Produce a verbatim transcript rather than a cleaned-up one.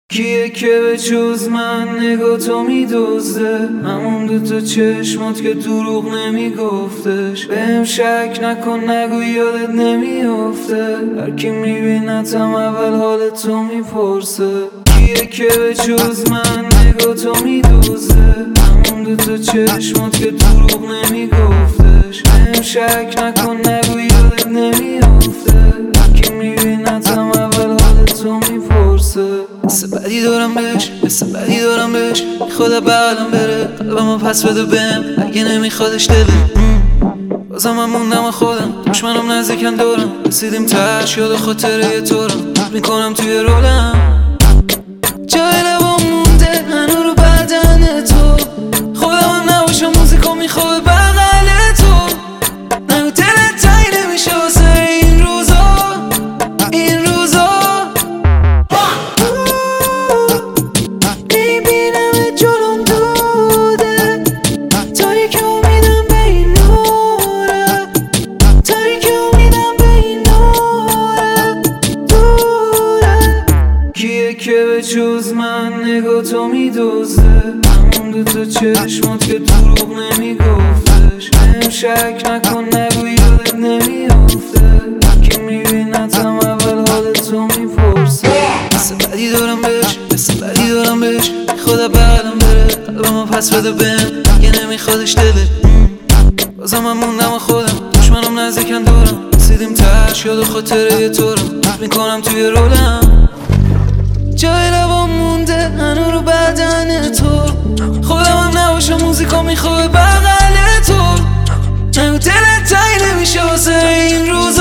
کیه که به جز من نگاه تو میدزده؟ همون دوتا چشمات که دروغ نمیگفتش. بهم شک نکن نگو یادت نمیافته. هرکی میبینتم اول حال تو میپرسه. کیه که به جز من نگاه تو میدزده؟ همون دوتا چشمات که دروغ نمیگفتش. بهم شک نکن نگو یادت نمیافته. هرکی میبینتم اول حال تو میپرسه. حس بدی دارم بهش، حس بدی دارم بهش. میخواد بغلم بره، قلبمو پس بده بهم اگه نمیخوادش دله. بازم من موندم خودم، دشمنم نزدیکم دارم. رسیدیم تهش یاد خاطره طورم. میکنم توی رولم جای لبام مونده هنو رو بدن تو. خودم هم نباشم موزیکو میخواد بغل تو. نگو دلت تایی نمیشه واسه این روزا، این روزا. میبینم جلوم دوده، تاریک امیدم به این نوره، تاریک امیدم به این نوره دوره. کیه که به جز من نگاه تو میدزده؟ همون دوتا چشمات که دروغ نمیگفتش. بهم شک نکن نگو یادت نمیافته. هرکی میبینتم اول حال تو میپرسه. حس بدی دارم بهش، حس بدی دارم بهش. میخواد بغلم بره، قلبمو پس بده بهم اگه نمیخوادش دله. بازم من موندم خودم، دشمنم نزدیکم دارم. رسیدیم تهش یاد خاطره طورم. میکنم توی رولم جای لبام مونده هنو رو بدن تو. خودم هم نباشم موزیکا میخواد بغل تو. نگو دلت تایی نمیشه واسه این روزا.